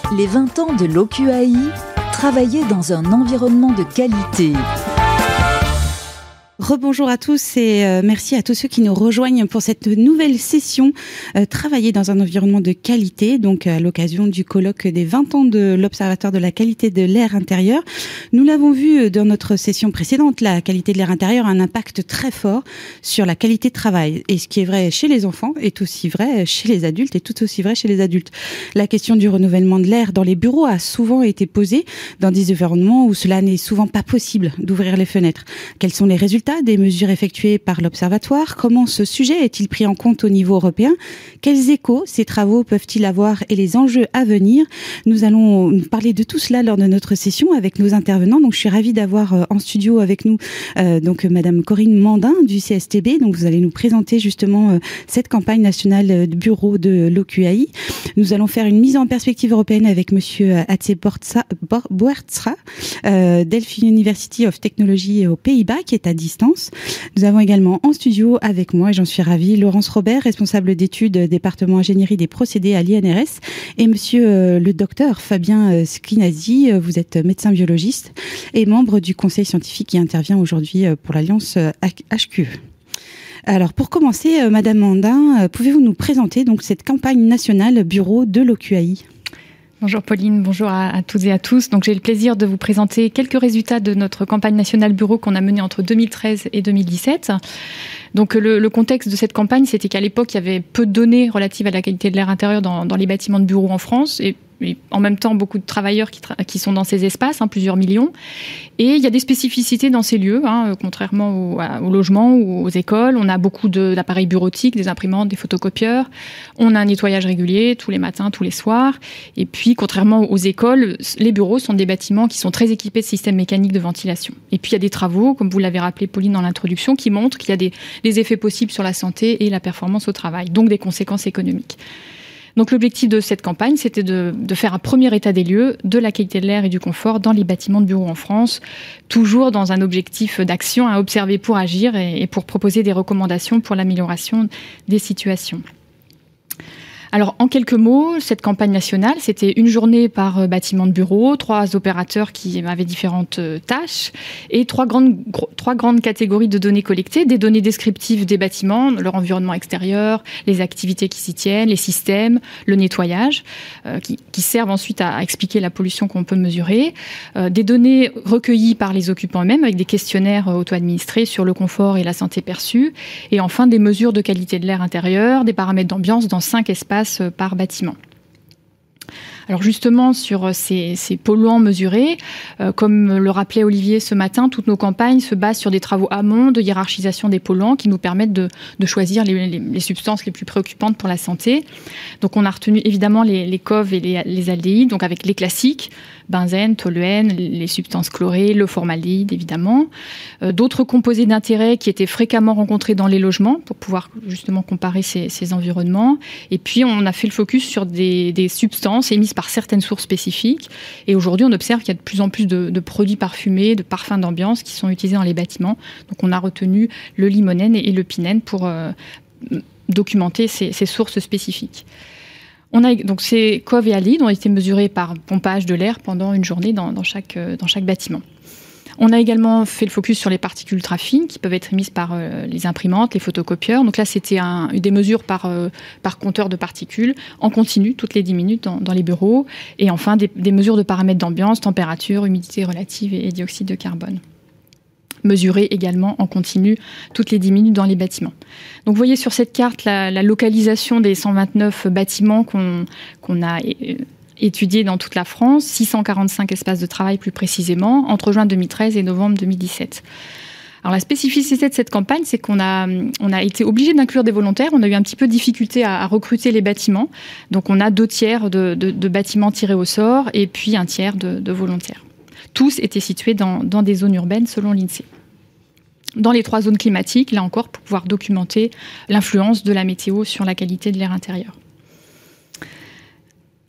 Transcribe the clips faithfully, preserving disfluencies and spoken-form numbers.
Les vingt ans de l'O Q A I, travailler dans un environnement de qualité. Rebonjour à tous et euh, merci à tous ceux qui nous rejoignent pour cette nouvelle session euh, Travailler dans un environnement de qualité, donc à l'occasion du colloque des vingt ans de l'Observatoire de la qualité de l'air intérieur. Nous l'avons vu dans notre session précédente, la qualité de l'air intérieur a un impact très fort sur la qualité de travail. Et ce qui est vrai chez les enfants est aussi vrai chez les adultes et tout aussi vrai chez les adultes. La question du renouvellement de l'air dans les bureaux a souvent été posée dans des environnements où cela n'est souvent pas possible d'ouvrir les fenêtres. Quels sont les résultats des mesures effectuées par l'Observatoire? Comment ce sujet est-il pris en compte au niveau européen? Quels échos ces travaux peuvent-ils avoir et les enjeux à venir? Nous allons parler de tout cela lors de notre session avec nos intervenants. Donc, je suis ravie d'avoir euh, en studio avec nous euh, donc Madame Corinne Mandin du C S T B. Donc, vous allez nous présenter justement euh, cette campagne nationale de bureau de l'O Q A I. Nous allons faire une mise en perspective européenne avec Monsieur Atse Boertstra, euh, Delft University of Technology aux Pays-Bas, qui est à distance. Nous avons également en studio avec moi, et j'en suis ravie, Laurence Robert, responsable d'études département ingénierie des procédés à l'I N R S, et monsieur euh, le docteur Fabien Skinazi, vous êtes médecin biologiste et membre du conseil scientifique qui intervient aujourd'hui pour l'Alliance H Q E. Alors pour commencer, euh, Madame Mandin, euh, pouvez-vous nous présenter donc cette campagne nationale bureau de l'O Q A I ? Bonjour Pauline, bonjour à, à toutes et à tous. Donc j'ai le plaisir de vous présenter quelques résultats de notre campagne nationale bureau qu'on a menée entre deux mille treize et deux mille dix-sept. Donc le, le contexte de cette campagne, c'était qu'à l'époque, il y avait peu de données relatives à la qualité de l'air intérieur dans, dans les bâtiments de bureaux en France et Et en même temps, beaucoup de travailleurs qui, tra- qui sont dans ces espaces, hein, plusieurs millions. Et il y a des spécificités dans ces lieux, hein, contrairement au, à, au logement ou aux écoles. On a beaucoup de, d'appareils bureautiques, des imprimantes, des photocopieurs. On a un nettoyage régulier tous les matins, tous les soirs. Et puis, contrairement aux écoles, les bureaux sont des bâtiments qui sont très équipés de systèmes mécaniques de ventilation. Et puis, il y a des travaux, comme vous l'avez rappelé, Pauline, dans l'introduction, qui montrent qu'il y a des, des effets possibles sur la santé et la performance au travail, donc des conséquences économiques. Donc l'objectif de cette campagne, c'était de, de faire un premier état des lieux de la qualité de l'air et du confort dans les bâtiments de bureaux en France, toujours dans un objectif d'action à observer pour agir et, et pour proposer des recommandations pour l'amélioration des situations. Alors, en quelques mots, cette campagne nationale, c'était une journée par bâtiment de bureau, trois opérateurs qui avaient différentes tâches et trois grandes, gro- trois grandes catégories de données collectées, des données descriptives des bâtiments, leur environnement extérieur, les activités qui s'y tiennent, les systèmes, le nettoyage, euh, qui, qui servent ensuite à, à expliquer la pollution qu'on peut mesurer, euh, des données recueillies par les occupants eux-mêmes avec des questionnaires auto-administrés sur le confort et la santé perçue, et enfin des mesures de qualité de l'air intérieur, des paramètres d'ambiance dans cinq espaces par bâtiment. Alors justement, sur ces, ces polluants mesurés, euh, comme le rappelait Olivier ce matin, toutes nos campagnes se basent sur des travaux amont de hiérarchisation des polluants qui nous permettent de, de choisir les, les, les substances les plus préoccupantes pour la santé. Donc on a retenu évidemment les, les C O V et les, les aldéhydes, donc avec les classiques, benzène, toluène, les substances chlorées, le formaldéhyde évidemment. Euh, d'autres composés d'intérêt qui étaient fréquemment rencontrés dans les logements pour pouvoir justement comparer ces, ces environnements. Et puis on a fait le focus sur des, des substances émises par certaines sources spécifiques. Et aujourd'hui, on observe qu'il y a de plus en plus de, de produits parfumés, de parfums d'ambiance qui sont utilisés dans les bâtiments. Donc, on a retenu le limonène et le pinène pour euh, documenter ces, ces sources spécifiques. On a, donc, ces C O V et aldéhydes ont été mesurés par pompage de l'air pendant une journée dans, dans, chaque, dans chaque bâtiment. On a également fait le focus sur les particules ultra fines qui peuvent être émises par euh, les imprimantes, les photocopieurs. Donc là, c'était un, des mesures par, euh, par compteur de particules en continu, toutes les dix minutes dans, dans les bureaux. Et enfin, des, des mesures de paramètres d'ambiance, température, humidité relative et, et dioxyde de carbone. Mesurées également en continu toutes les dix minutes dans les bâtiments. Donc vous voyez sur cette carte la, la localisation des cent vingt-neuf bâtiments qu'on, qu'on a euh, étudiés dans toute la France, six cent quarante-cinq espaces de travail plus précisément, entre juin deux mille treize et novembre deux mille dix-sept. Alors la spécificité de cette campagne, c'est qu'on a, on a été obligé d'inclure des volontaires. On a eu un petit peu de difficulté à, à recruter les bâtiments. Donc on a deux tiers de, de, de bâtiments tirés au sort et puis un tiers de, de volontaires. Tous étaient situés dans, dans des zones urbaines selon l'INSEE. Dans les trois zones climatiques, là encore, pour pouvoir documenter l'influence de la météo sur la qualité de l'air intérieur. Alors,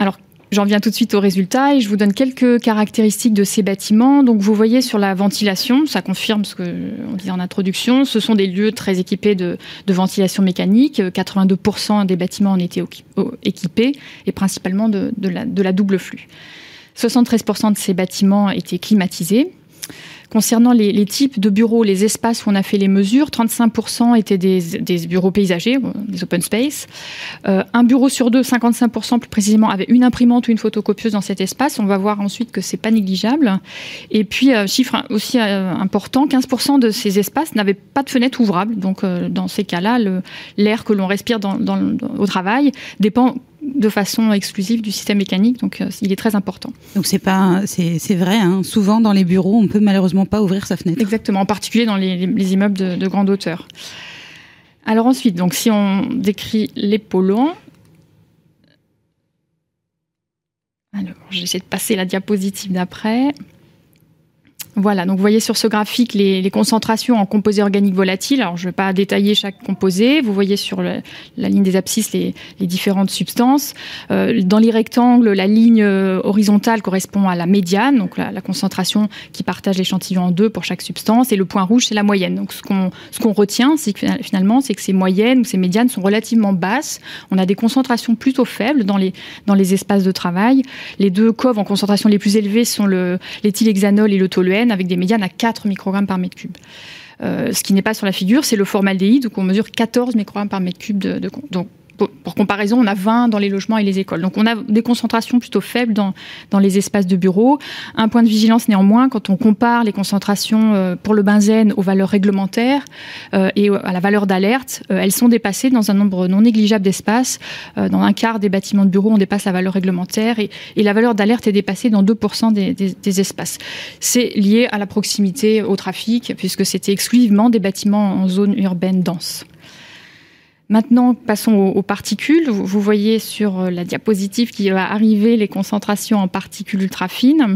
J'en viens tout de suite aux résultats et je vous donne quelques caractéristiques de ces bâtiments. Donc vous voyez sur la ventilation, ça confirme ce qu'on disait en introduction, ce sont des lieux très équipés de, de ventilation mécanique. quatre-vingt-deux pour cent des bâtiments en étaient équipés et principalement de, de, la, de la double flux. soixante-treize pour cent de ces bâtiments étaient climatisés. Concernant les, les types de bureaux, les espaces où on a fait les mesures, trente-cinq pour cent étaient des, des bureaux paysagers, des open space. Euh, un bureau sur deux, cinquante-cinq pour cent plus précisément, avait une imprimante ou une photocopieuse dans cet espace. On va voir ensuite que c'est pas négligeable. Et puis, euh, chiffre aussi euh, important, quinze pour cent de ces espaces n'avaient pas de fenêtre ouvrable. Donc, euh, dans ces cas-là, le, l'air que l'on respire dans, dans, dans, au travail dépend de façon exclusive du système mécanique, donc euh, il est très important. Donc c'est pas, c'est, c'est vrai, hein, souvent dans les bureaux, on peut malheureusement pas ouvrir sa fenêtre. Exactement, en particulier dans les, les immeubles de, de grande hauteur. Alors ensuite, donc si on décrit les polluants, alors j'essaie de passer la diapositive d'après. Voilà, donc vous voyez sur ce graphique les, les concentrations en composés organiques volatiles. Alors je ne vais pas détailler chaque composé. Vous voyez sur le, la ligne des abscisses les, les différentes substances. Euh, dans les rectangles, la ligne horizontale correspond à la médiane, donc la, la concentration qui partage l'échantillon en deux pour chaque substance. Et le point rouge, c'est la moyenne. Donc ce qu'on, ce qu'on retient, c'est que finalement, c'est que ces moyennes ou ces médianes sont relativement basses. On a des concentrations plutôt faibles dans les, dans les espaces de travail. Les deux coves en concentration les plus élevées sont le, l'éthylhexanol et le toluène, avec des médianes à quatre microgrammes par mètre cube. Euh, ce qui n'est pas sur la figure, c'est le formaldéhyde, où on mesure quatorze microgrammes par mètre cube. De, de, donc, pour, pour comparaison, on a vingt dans les logements et les écoles. Donc, on a des concentrations plutôt faibles dans, dans les espaces de bureau. Un point de vigilance néanmoins, quand on compare les concentrations euh, pour le benzène aux valeurs réglementaires euh, et à la valeur d'alerte, euh, elles sont dépassées dans un nombre non négligeable d'espaces. Euh, dans un quart des bâtiments de bureau, on dépasse la valeur réglementaire et, et la valeur d'alerte est dépassée dans deux pour cent des, des, des espaces. C'est lié à la proximité au trafic, puisque c'était exclusivement des bâtiments en zone urbaine dense. Maintenant, passons aux, aux particules. Vous, vous voyez sur la diapositive qui va arriver les concentrations en particules ultra fines.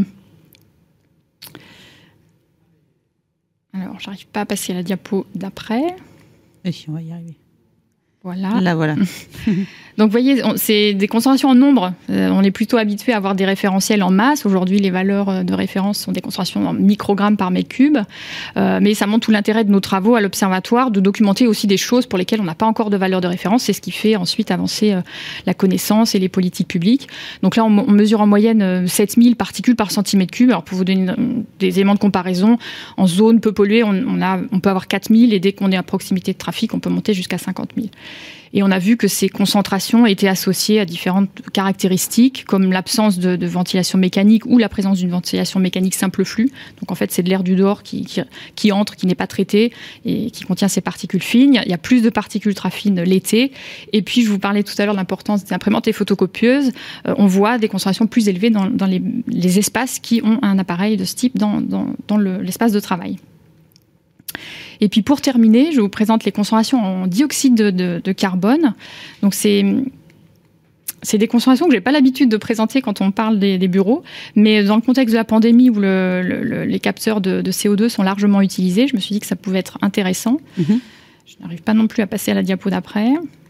Alors, j'arrive pas à passer à la diapo d'après. Et si, on va y arriver. Voilà. Là, voilà. Donc, vous voyez, on, c'est des concentrations en nombre. Euh, on est plutôt habitué à avoir des référentiels en masse. Aujourd'hui, les valeurs de référence sont des concentrations en microgrammes par mètre cube. Euh, mais ça montre tout l'intérêt de nos travaux à l'observatoire de documenter aussi des choses pour lesquelles on n'a pas encore de valeur de référence. C'est ce qui fait ensuite avancer euh, la connaissance et les politiques publiques. Donc là, on, on mesure en moyenne euh, sept mille particules par centimètre cube. Alors, pour vous donner une, des éléments de comparaison, en zone peu polluée, on, on, a, on peut avoir quatre mille et dès qu'on est à proximité de trafic, on peut monter jusqu'à cinquante mille. Et on a vu que ces concentrations étaient associées à différentes caractéristiques, comme l'absence de, de ventilation mécanique ou la présence d'une ventilation mécanique simple flux. Donc en fait, c'est de l'air du dehors qui, qui, qui entre, qui n'est pas traité et qui contient ces particules fines. Il y a plus de particules ultra fines l'été. Et puis, je vous parlais tout à l'heure de l'importance des imprimantes et photocopieuses. Euh, on voit des concentrations plus élevées dans, dans les, les espaces qui ont un appareil de ce type dans, dans, dans le, l'espace de travail. Et puis pour terminer, je vous présente les concentrations en dioxyde de, de, de carbone. Donc c'est, c'est des concentrations que je n'ai pas l'habitude de présenter quand on parle des, des bureaux, mais dans le contexte de la pandémie où le, le, les capteurs de, de C O deux sont largement utilisés, je me suis dit que ça pouvait être intéressant. Mm-hmm. Je n'arrive pas non plus à passer à la diapo d'après.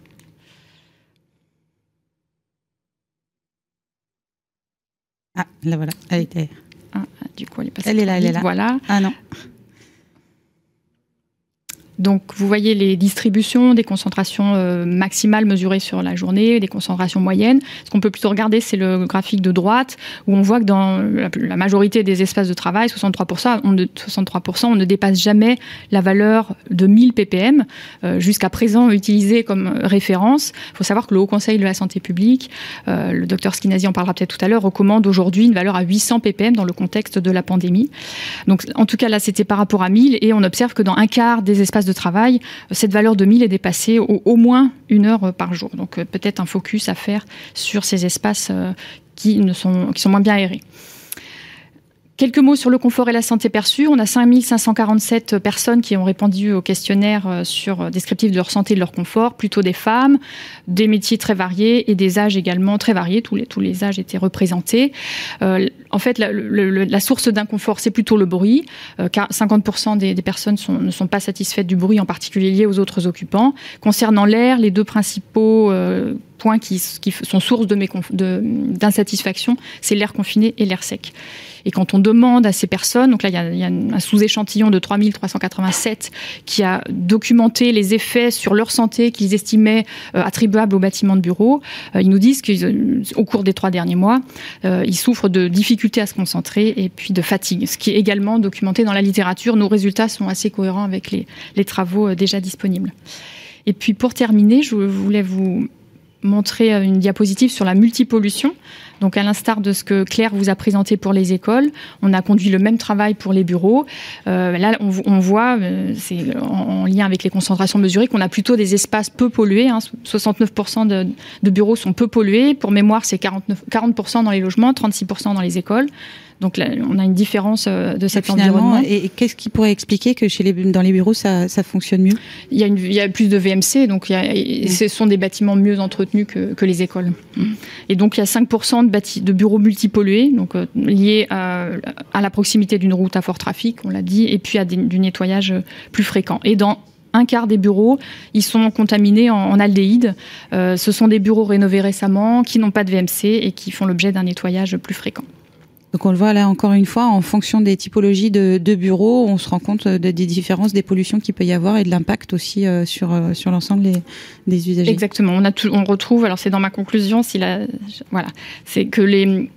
Ah, là voilà, elle était... Ah, du coup, elle est passée. Elle est là, elle est là. Voilà. Ah non. Donc, vous voyez les distributions des concentrations euh, maximales mesurées sur la journée, des concentrations moyennes. Ce qu'on peut plutôt regarder, c'est le graphique de droite, où on voit que dans la, la majorité des espaces de travail, soixante-trois pour cent, on ne, soixante-trois pour cent, on ne dépasse jamais la valeur de mille ppm, euh, jusqu'à présent utilisée comme référence. Il faut savoir que le Haut Conseil de la Santé publique, euh, le docteur Skinazi en parlera peut-être tout à l'heure, recommande aujourd'hui une valeur à huit cents ppm dans le contexte de la pandémie. Donc, en tout cas, là, c'était par rapport à mille, et on observe que dans un quart des espaces de travail, cette valeur de mille est dépassée au, au moins une heure par jour. Donc euh, peut-être un focus à faire sur ces espaces euh, qui, ne sont, qui sont moins bien aérés. Quelques mots sur le confort et la santé perçue. On a cinq mille cinq cent quarante-sept personnes qui ont répondu au questionnaire sur descriptif de leur santé et de leur confort, plutôt des femmes, des métiers très variés et des âges également très variés. Tous les, tous les âges étaient représentés. Euh, en fait, la, le, la source d'inconfort, c'est plutôt le bruit, euh, car cinquante pour cent des, des personnes sont, ne sont pas satisfaites du bruit, en particulier lié aux autres occupants. Concernant l'air, les deux principaux euh, points qui, qui sont source de mes de, d'insatisfaction, c'est l'air confiné et l'air sec. Et quand on demande à ces personnes, donc là il y a, il y a un sous-échantillon de trois mille trois cent quatre-vingt-sept qui a documenté les effets sur leur santé qu'ils estimaient euh, attribuables aux bâtiments de bureau, euh, ils nous disent qu'au cours des trois derniers mois, euh, ils souffrent de difficultés à se concentrer et puis de fatigue, ce qui est également documenté dans la littérature. Nos résultats sont assez cohérents avec les, les travaux euh, déjà disponibles. Et puis pour terminer, je voulais vous montrer une diapositive sur la multipollution. Donc, à l'instar de ce que Claire vous a présenté pour les écoles, on a conduit le même travail pour les bureaux. Euh, là, on, on voit, euh, c'est en, en lien avec les concentrations mesurées, qu'on a plutôt des espaces peu pollués. Hein. soixante-neuf pour cent de, de bureaux sont peu pollués. Pour mémoire, c'est quarante-neuf, quarante pour cent dans les logements, trente-six pour cent dans les écoles. Donc là, on a une différence de cet environnement. Et qu'est-ce qui pourrait expliquer que chez les, dans les bureaux, ça, ça fonctionne mieux ? Il y a, une, il y a plus de V M C, donc il y a, mmh. ce sont des bâtiments mieux entretenus que, que les écoles. Mmh. Et donc il y a cinq pour cent de, bâti, de bureaux multipollués, donc euh, liés à, à la proximité d'une route à fort trafic, on l'a dit, et puis à des, du nettoyage plus fréquent. Et dans un quart des bureaux, ils sont contaminés en, en aldéhyde. Euh, ce sont des bureaux rénovés récemment, qui n'ont pas de V M C et qui font l'objet d'un nettoyage plus fréquent. Donc on le voit là encore une fois, en fonction des typologies de, de bureaux, on se rend compte de, des différences, des pollutions qu'il peut y avoir et de l'impact aussi euh, sur euh, sur l'ensemble des, des usagers. Exactement. On a tout, on retrouve. Alors c'est dans ma conclusion. Si la, voilà, c'est que les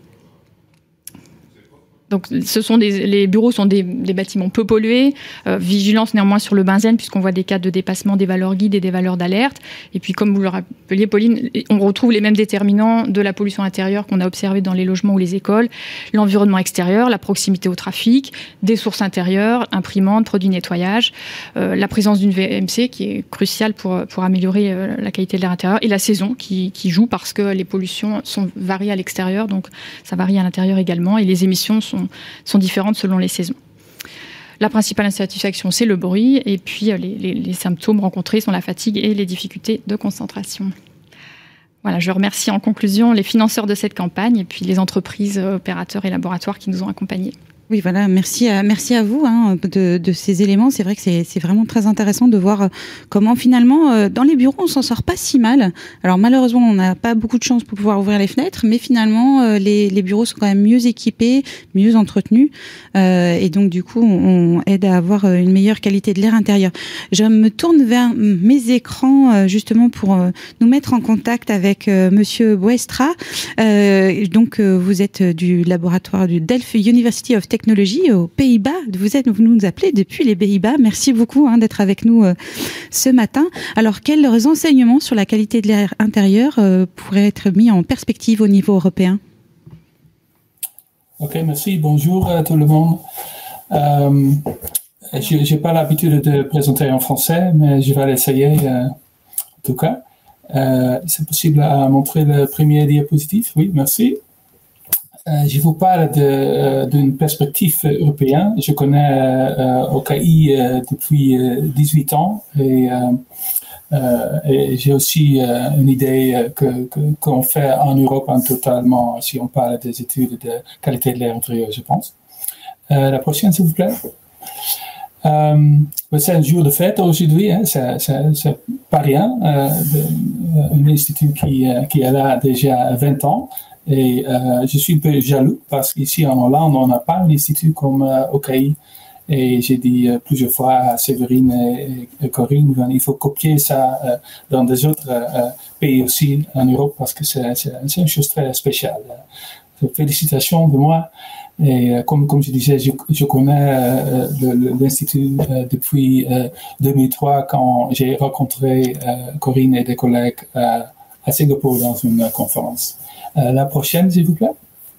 Donc, ce sont des, les bureaux sont des, des bâtiments peu pollués. Euh, vigilance néanmoins sur le benzène, puisqu'on voit des cas de dépassement des valeurs guides et des valeurs d'alerte. Et puis, comme vous le rappeliez, Pauline, on retrouve les mêmes déterminants de la pollution intérieure qu'on a observée dans les logements ou les écoles. L'environnement extérieur, la proximité au trafic, des sources intérieures, imprimantes, produits nettoyage, euh, la présence d'une V M C qui est cruciale pour, pour améliorer euh, la qualité de l'air intérieur, et la saison qui, qui joue parce que les pollutions sont variées à l'extérieur, donc ça varie à l'intérieur également, et les émissions sont sont différentes selon les saisons. La principale insatisfaction, c'est le bruit, et puis les, les, les symptômes rencontrés sont la fatigue et les difficultés de concentration. Voilà, je remercie en conclusion les financeurs de cette campagne et puis les entreprises, opérateurs et laboratoires qui nous ont accompagnés. Oui, voilà, merci à, merci à vous hein, de, de ces éléments. C'est vrai que c'est, c'est vraiment très intéressant de voir comment finalement, euh, dans les bureaux, on s'en sort pas si mal. Alors malheureusement, on n'a pas beaucoup de chance pour pouvoir ouvrir les fenêtres, mais finalement, euh, les, les bureaux sont quand même mieux équipés, mieux entretenus, euh, et donc du coup, on, on aide à avoir une meilleure qualité de l'air intérieur. Je me tourne vers mes écrans euh, justement pour euh, nous mettre en contact avec euh, Monsieur Boestra. Euh, donc, euh, vous êtes du laboratoire du Delft University of Technology Technologie aux Pays-Bas. Vous êtes, vous nous appelez depuis les Pays-Bas. Merci beaucoup hein, d'être avec nous euh, ce matin. Alors, quels enseignements sur la qualité de l'air intérieur euh, pourraient être mis en perspective au niveau européen ? Ok, merci. Bonjour à tout le monde. Euh, je n'ai pas l'habitude de présenter en français, mais je vais l'essayer euh, en tout cas. Euh, c'est possible à montrer le premier diapositive ? Oui, merci. Euh, je vous parle de, euh, d'une perspective européenne. Je connais euh, O K I euh, depuis euh, dix-huit ans et, euh, euh, et j'ai aussi euh, une idée que, que, qu'on fait en Europe en totalement, si on parle des études de qualité de l'air intérieur, je pense. Euh, la prochaine, s'il vous plaît. Euh, c'est un jour de fête aujourd'hui, hein, c'est, c'est, c'est pas rien. Euh, de, un institut qui, qui est là déjà vingt ans. Et euh, je suis un peu jaloux parce qu'ici en Hollande, on n'a pas un institut comme euh, O K I. Et j'ai dit euh, plusieurs fois à Séverine et, et Corinne, il faut copier ça euh, dans des autres euh, pays aussi en Europe parce que c'est, c'est, c'est une chose très spéciale. Félicitations de moi. Et euh, comme, comme je disais, je, je connais euh, le, le, l'Institut euh, depuis euh, deux mille trois quand j'ai rencontré euh, Corinne et des collègues euh, à Singapour dans une euh, conférence. Euh, la prochaine, s'il vous plaît.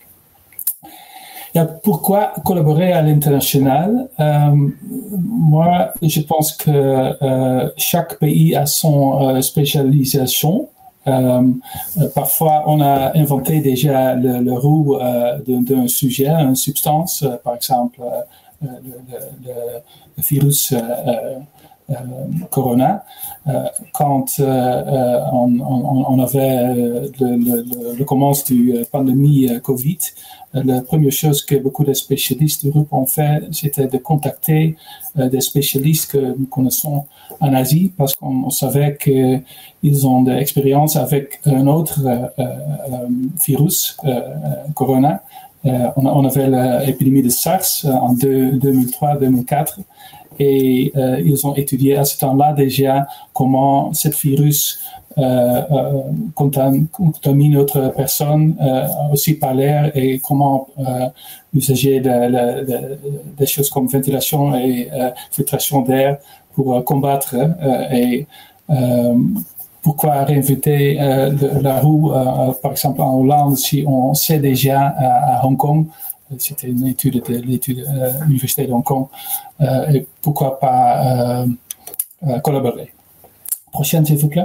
Et pourquoi collaborer à l'international? euh, Moi, je pense que euh, chaque pays a son euh, spécialisation. Euh, euh, parfois, on a inventé déjà le, le roue euh, d'un, d'un sujet, une substance, euh, par exemple, euh, le, le, le virus euh, euh, corona. Euh, quand euh, on, on, on avait le, le, le commence du pandémie Covid, la première chose que beaucoup de spécialistes d'Europe ont fait, c'était de contacter euh, des spécialistes que nous connaissons en Asie, parce qu'on on savait qu'ils ont de l'expérience avec un autre euh, euh, virus, euh, corona. Euh, on, on avait l'épidémie de SARS en deux mille trois deux mille quatre, et euh, ils ont étudié à ce temps-là déjà comment ce virus Euh, euh, contamine, contamine d'autres personnes euh, aussi par l'air, et comment euh, usager de, de, de, des choses comme ventilation et euh, filtration d'air pour euh, combattre euh, et euh, pourquoi réinventer euh, de, la roue euh, par exemple en Hollande si on sait déjà à, à Hong Kong, c'était une étude de l'étude euh, l'université de Hong Kong, euh, et pourquoi pas euh, euh, collaborer. Prochaine s'il vous plaît.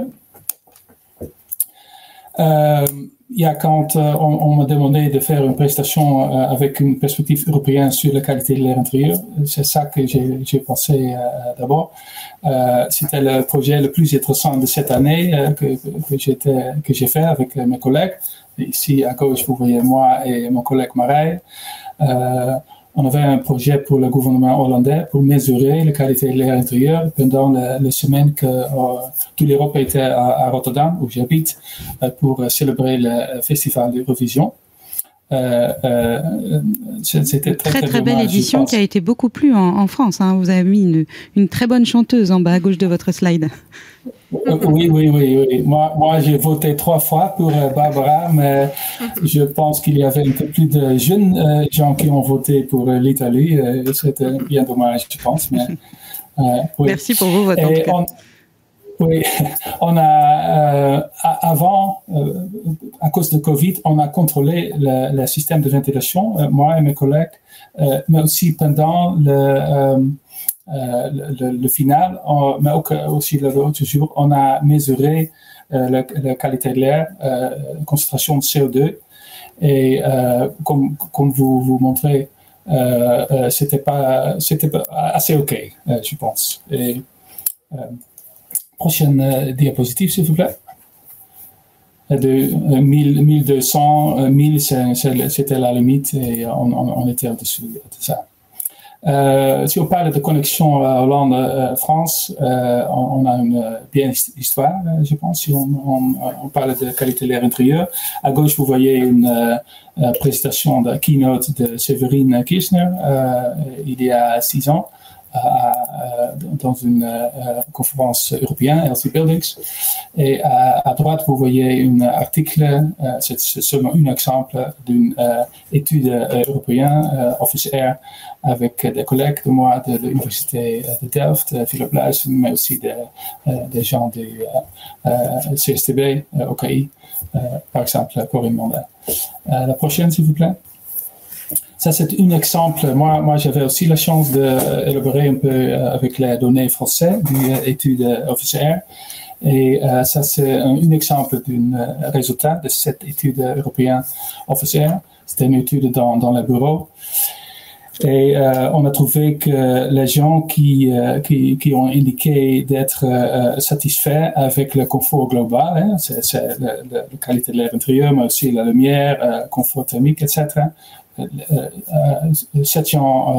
Euh, il y a quand euh, on, on m'a demandé de faire une prestation euh, avec une perspective européenne sur la qualité de l'air intérieur, c'est ça que j'ai, j'ai pensé euh, d'abord. Euh, c'était le projet le plus intéressant de cette année euh, que, que, j'étais, que j'ai fait avec mes collègues. Ici à gauche, vous voyez moi et mon collègue Marais. Euh, On avait un projet pour le gouvernement hollandais pour mesurer la qualité de l'air intérieur pendant les, les semaines que euh, toute l'Europe était à, à Rotterdam, où j'habite, euh, pour célébrer le festival d'Eurovision. Euh, euh, c'était très, très, très, très belle dommage, édition qui a été beaucoup plu en, en France. Hein. Vous avez mis une, une très bonne chanteuse en bas à gauche de votre slide. Oui, oui, oui, oui. Moi, moi, j'ai voté trois fois pour euh, Barbara, mais je pense qu'il y avait un peu plus de jeunes euh, gens qui ont voté pour euh, l'Italie. Euh, c'était bien dommage, je pense. Mais, euh, oui. Merci pour vos votes. En tout cas. On, oui, on a euh, avant, euh, à cause de Covid, on a contrôlé le, le système de ventilation, euh, moi et mes collègues, euh, mais aussi pendant le euh, Euh, le, le, le final, on, mais aussi l'autre jour, on a mesuré euh, la, la qualité de l'air, euh, concentration de C O deux, et euh, comme, comme vous vous montrez, euh, euh, c'était pas, c'était pas assez ok, euh, je pense. Et, euh, prochaine euh, diapositive, s'il vous plaît. De euh, mille, mille deux cents, euh, mille, c'est, c'est, c'était la limite, et on, on, on était au-dessus de ça. Euh, si on parle de connexion euh, Hollande-France, euh, on, on a une euh, bien histoire, euh, je pense, si on, on, on parle de qualité de l'air intérieur. À gauche, vous voyez une euh, présentation de keynote de Séverine Kirchner euh, il y a six ans, euh, dans une euh, conférence européenne, L C Buildings. Et à, à droite, vous voyez un article, euh, c'est, c'est seulement un exemple d'une euh, étude euh, européenne, euh, Office Air, avec des collègues de moi de, de l'université de Delft, Philippe Luijsen, mais aussi des, euh, des gens du euh, euh, C S T B, euh, O K I, euh, par exemple, Corinne Mondet. Euh, la prochaine, s'il vous plaît. Ça, c'est un exemple. Moi, moi, j'avais aussi la chance d'élaborer un peu euh, avec les données françaises d'une étude Office Air. Et euh, ça, c'est un, un exemple d'un euh, résultat de cette étude européenne Office Air. C'était une étude dans, dans les bureaux. Et euh, on a trouvé que les gens qui, euh, qui, qui ont indiqué d'être euh, satisfaits avec le confort global, hein, c'est, c'est la, la, la qualité de l'air intérieur, mais aussi la lumière, euh, confort thermique, et cetera. Euh, euh, cette gens, euh,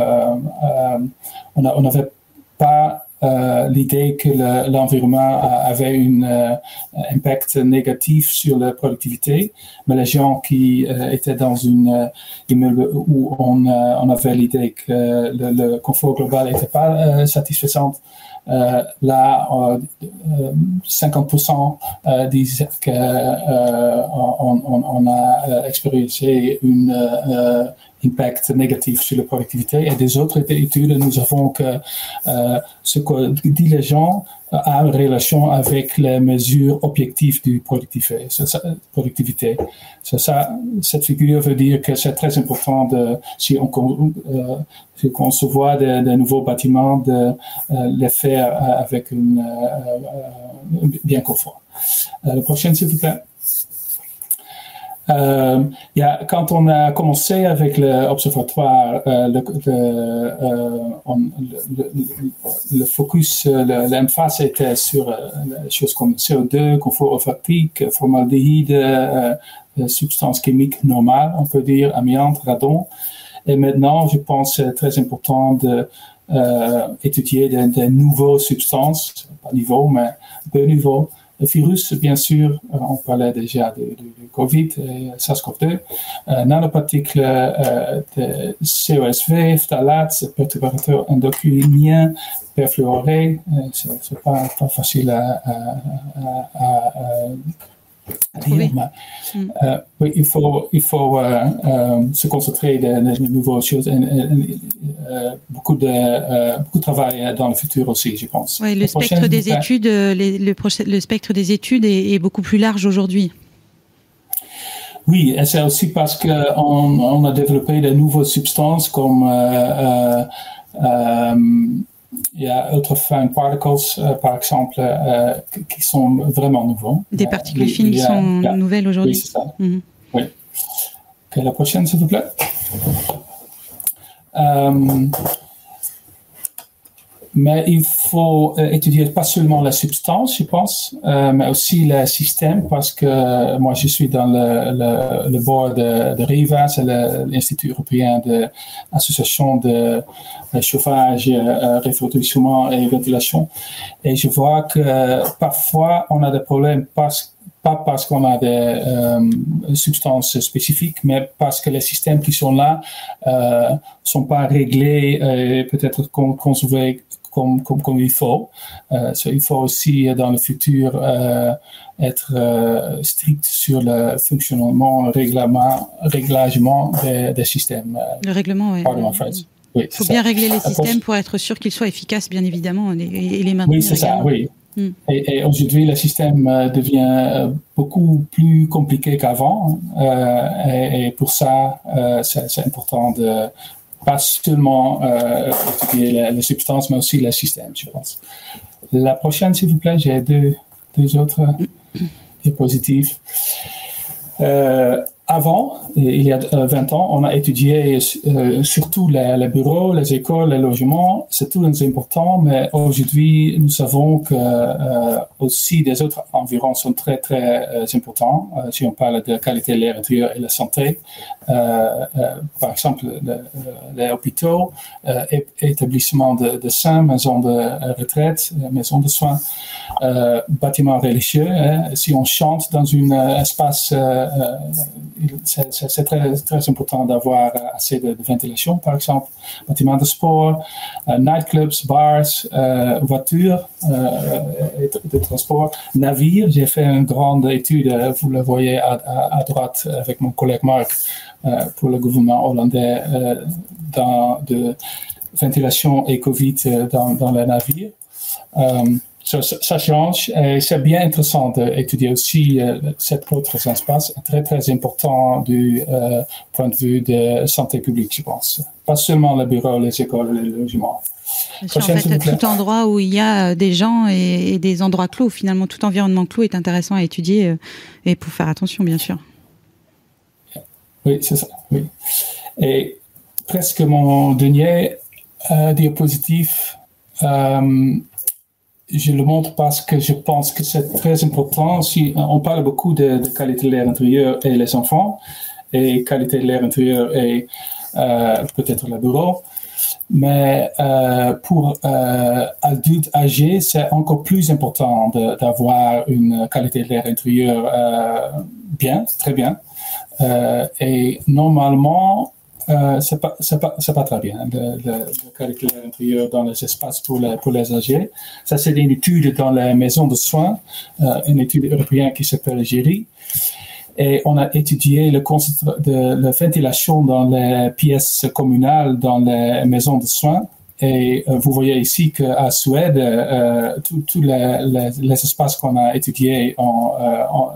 euh, on n'avait pas euh, l'idée que le, l'environnement avait un euh, impact négatif sur la productivité, mais les gens qui euh, étaient dans une euh, immeuble où on, euh, on avait l'idée que le, le confort global n'était pas euh, satisfaisant, euh, là, euh, cinquante pour cent euh, disent qu'on on, on a expérimenté une euh, impact négatif sur la productivité, et des autres études, nous avons que euh, ce que disent les gens a une relation avec les mesures objectives du productivité. productivité. C'est ça, cette figure veut dire que c'est très important de, si on, euh, si on se voit de, de nouveaux bâtiments, de euh, les faire avec une euh, bien confort. Euh, la prochaine, s'il vous plaît. Euh, y a, quand on a commencé avec l'observatoire, euh, le, le, euh, on, le, le, le focus, l'emphase était sur euh, des choses comme C O deux, confort olfactique, formaldéhyde, euh, substances chimiques normales, on peut dire, amiante, radon. Et maintenant, je pense que c'est très important de euh, étudier des, des nouvelles substances, pas nouveaux, mais un peu nouveaux. Le virus, bien sûr, on parlait déjà de, de, de Covid et SARS-CoV deux, euh, nanoparticles euh, de C O S V, phtalates, perturbateurs endocriniens, perfluorés, euh, c'est, c'est pas, pas facile à, à, à, à, à dire, mais mm. euh, oui, il faut, il faut euh, euh, se concentrer sur de, de nouvelles choses et, et, et euh, beaucoup, de, euh, beaucoup de travail dans le futur aussi, je pense. Oui, le spectre des faire... études, les, le, le spectre des études est, est beaucoup plus large aujourd'hui. Oui, et c'est aussi parce qu'on on a développé de nouvelles substances comme euh, euh, il y a ultrafine particles, euh, par exemple, euh, qui sont vraiment nouveaux. Des particules fines qui sont yeah. nouvelles aujourd'hui. Oui, c'est ça. Mm-hmm. Oui. Okay, la prochaine, s'il vous plaît. Euh, mais il faut euh, étudier pas seulement la substance, je pense, euh, mais aussi le système, parce que moi, je suis dans le, le, le board de, de RIVA, c'est le, l'Institut européen de l'association de, de chauffage, euh, refroidissement et ventilation. Et je vois que euh, parfois, on a des problèmes parce pas parce qu'on a des euh, substances spécifiques, mais parce que les systèmes qui sont là euh, sont pas réglés et peut-être conservés comme, comme, comme il faut. Euh, so il faut aussi, dans le futur, euh, être euh, strict sur le fonctionnement, règlement, réglagement des, des systèmes. Le règlement, oui. Pardon, il oui, faut bien ça. régler les systèmes pour être sûr qu'ils soient efficaces, bien évidemment, et, et les maintenir. Oui, c'est également. ça, oui. Mm. Et, et aujourd'hui, le système euh, devient beaucoup plus compliqué qu'avant. Euh, et, et pour ça, euh, c'est, c'est important de pas seulement euh, étudier les, les substances, mais aussi le système, je pense. La prochaine, s'il vous plaît, j'ai deux, deux autres diapositives. Euh, Avant, il y a vingt ans, on a étudié euh, surtout les, les bureaux, les écoles, les logements. C'est tout important, mais aujourd'hui, nous savons que euh, aussi des autres environs sont très, très euh, importants. Euh, si on parle de la qualité de l'air intérieur et la santé, euh, euh, par exemple, le, les hôpitaux, euh, établissements de, de soins, maisons de retraite, maisons de soins, euh, bâtiments religieux. Hein. Si on chante dans un espace euh, C'est, c'est, c'est très, très important d'avoir assez de, de ventilation, par exemple, bâtiments de sport, euh, nightclubs, bars, euh, voitures euh, de transport, navires. J'ai fait une grande étude, vous le voyez à, à, à droite avec mon collègue Marc, euh, pour le gouvernement hollandais euh, dans, de ventilation et Covid dans, dans les navires. Euh, So, ça change et c'est bien intéressant d'étudier aussi euh, cet autre espace, très très important du euh, point de vue de santé publique, je pense. Pas seulement les bureaux, les écoles, les logements. En fait, tout endroit où il y a des gens et, et des endroits clos, finalement, tout environnement clos est intéressant à étudier euh, et pour faire attention, bien sûr. Oui, c'est ça. Oui. Et presque mon dernier euh, diapositive. Euh, Je le montre parce que je pense que c'est très important. Si on parle beaucoup de, de qualité de l'air intérieur et les enfants, et qualité de l'air intérieur et euh, peut-être le bureau, mais euh, pour euh, adultes âgés, c'est encore plus important de, d'avoir une qualité de l'air intérieur euh, bien, très bien. Euh, et normalement, Euh, c'est pas, c'est pas, c'est pas très bien, le, le, le qualité de l'air intérieur dans les espaces pour les, pour les âgés. Ça, c'est une étude dans les maisons de soins, euh, une étude européenne qui s'appelle G R I. Et on a étudié le concept de la ventilation dans les pièces communales, dans les maisons de soins. Et euh, vous voyez ici qu'à Suède, euh, tous les, les, les espaces qu'on a étudiés, ont, euh, ont,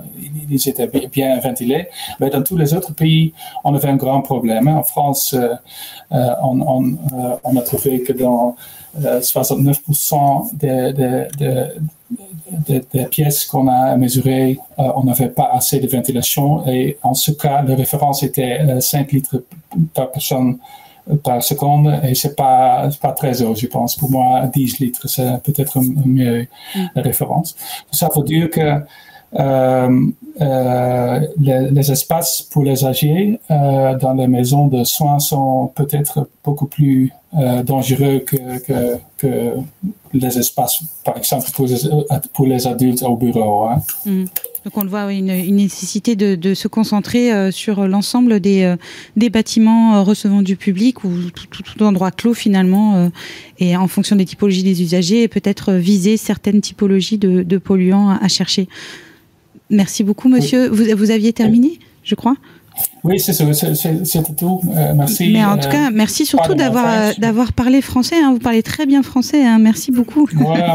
ils étaient bien ventilés. Mais dans tous les autres pays, on avait un grand problème. En France, euh, on, on, euh, on a trouvé que dans euh, soixante-neuf pour cent des, des, des, des, des pièces qu'on a mesurées, euh, on n'avait pas assez de ventilation. Et en ce cas, la référence était euh, cinq litres par personne par seconde, et c'est pas, c'est pas très haut, je pense. Pour moi, dix litres, c'est peut-être une meilleure mm. référence. Ça veut dire que euh, euh, les, les espaces pour les âgés euh, dans les maisons de soins sont peut-être beaucoup plus euh, dangereux que, que, que les espaces, par exemple, pour les, pour les adultes au bureau. Hein. Mm. Donc on le voit, une, une nécessité de, de se concentrer euh, sur l'ensemble des, euh, des bâtiments euh, recevant du public ou tout, tout, tout endroit clos finalement, euh, et en fonction des typologies des usagers, et peut-être viser certaines typologies de, de polluants à, à chercher. Merci beaucoup, monsieur. Oui. Vous, vous aviez terminé, je crois. Oui, c'est ça, c'est, c'est, c'est tout. Euh, merci. Mais en tout cas, merci surtout d'avoir, euh, d'avoir parlé français. Hein. Vous parlez très bien français. Hein. Merci beaucoup. Voilà.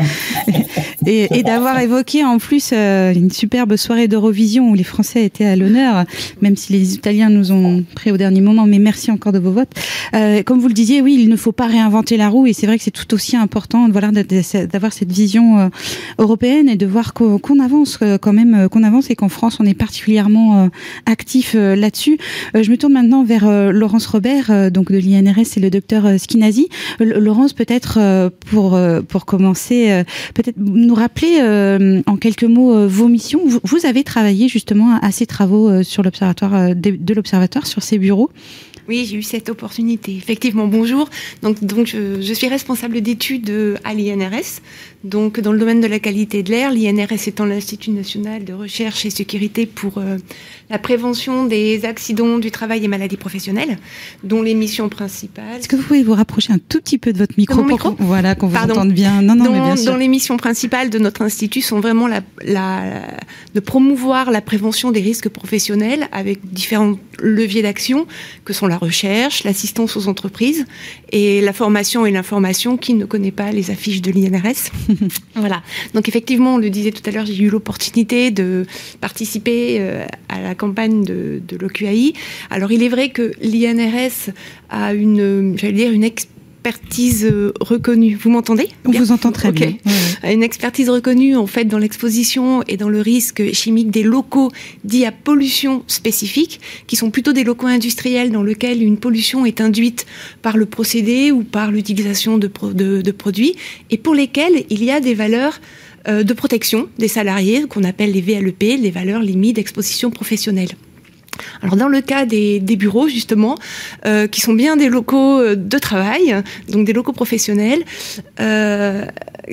et, et d'avoir évoqué en plus euh, une superbe soirée d'Eurovision où les Français étaient à l'honneur, même si les Italiens nous ont pris au dernier moment. Mais merci encore de vos votes. Euh, comme vous le disiez, oui, il ne faut pas réinventer la roue. Et c'est vrai que c'est tout aussi important, voilà, d'avoir cette vision euh, européenne et de voir qu'on, qu'on avance euh, quand même, qu'on avance et qu'en France, on est particulièrement euh, actif euh, là-dessus. Euh, je me tourne maintenant vers euh, Laurence Robert, euh, donc de l'I N R S, et le docteur euh, Schinazi. Euh, Laurence, peut-être euh, pour euh, pour commencer, euh, peut-être nous rappeler euh, en quelques mots euh, vos missions. Vous, vous avez travaillé justement à, à ces travaux euh, sur l'observatoire euh, de, de l'observatoire, sur ces bureaux. Oui, j'ai eu cette opportunité. Effectivement, bonjour. Donc, donc je, je suis responsable d'études à l'I N R S, donc dans le domaine de la qualité de l'air. L'I N R S étant l'Institut national de recherche et sécurité pour euh, la prévention des accidents du travail et maladies professionnelles, dont les missions principales. Est-ce que vous pouvez vous rapprocher un tout petit peu de votre micro, mon micro pour voilà, qu'on vous Pardon. entende bien. Non, non, dans, mais bien sûr. Dans les missions principales de notre institut sont vraiment la, la, de promouvoir la prévention des risques professionnels avec différents leviers d'action que sont la recherche, l'assistance aux entreprises et la formation et l'information. Qui ne connaît pas les affiches de l'I N R S? Voilà. Donc effectivement, on le disait tout à l'heure, j'ai eu l'opportunité de participer euh, à la campagne de, de l'O Q A I. Alors il est vrai que l'I N R S a une, j'allais dire, une expertise expertise reconnue. Vous m'entendez? On vous entend très okay. bien. Ouais. Une expertise reconnue en fait dans l'exposition et dans le risque chimique des locaux dits à pollution spécifique, qui sont plutôt des locaux industriels dans lesquels une pollution est induite par le procédé ou par l'utilisation de, pro- de, de produits, et pour lesquels il y a des valeurs euh, de protection des salariés qu'on appelle les V L E P, les valeurs limites d'exposition professionnelle. Alors dans le cas des, des bureaux justement, euh, qui sont bien des locaux de travail, donc des locaux professionnels, euh,